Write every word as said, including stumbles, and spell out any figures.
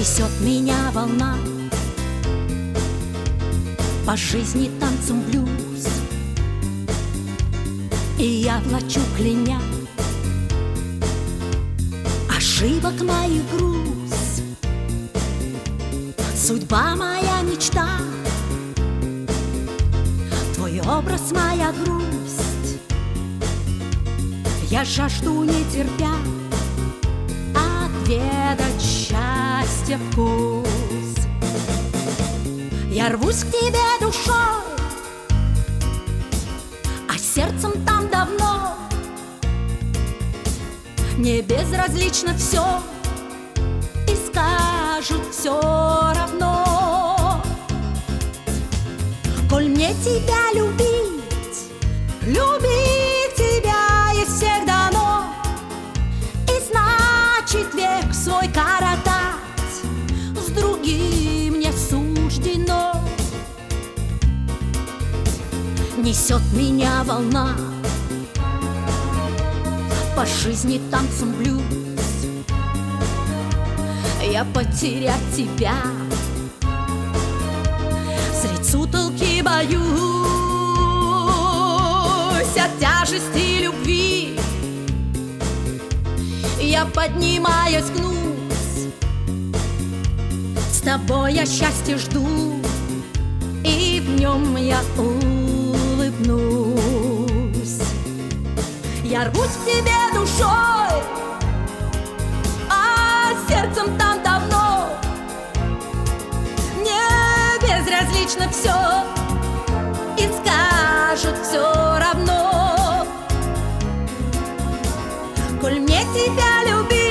Несет меня волна, по жизни танцем блюз, и я влачу кляня ошибок моих груз. Судьба моя мечта, твой образ моя грусть. Я жажду, не терпя, отведать счастья вкус. Я рвусь к тебе душой, а сердцем там давно мне безразлично все, и скажут все равно. Коль мне тебя любить, любить тебя есть всех дано, и значит век свой коротать с другим не суждено. Несет меня волна, по жизни танцем блюз. Я потерять тебя средь сутолки боюсь. От тяжести любви я поднимаюсь гнусь. С тобой я счастье жду, и в нем я улыбнусь. Я рвусь к тебе душой, а сердцем там давно мне безразлично все, и скажут все равно. Коль мне тебя любить,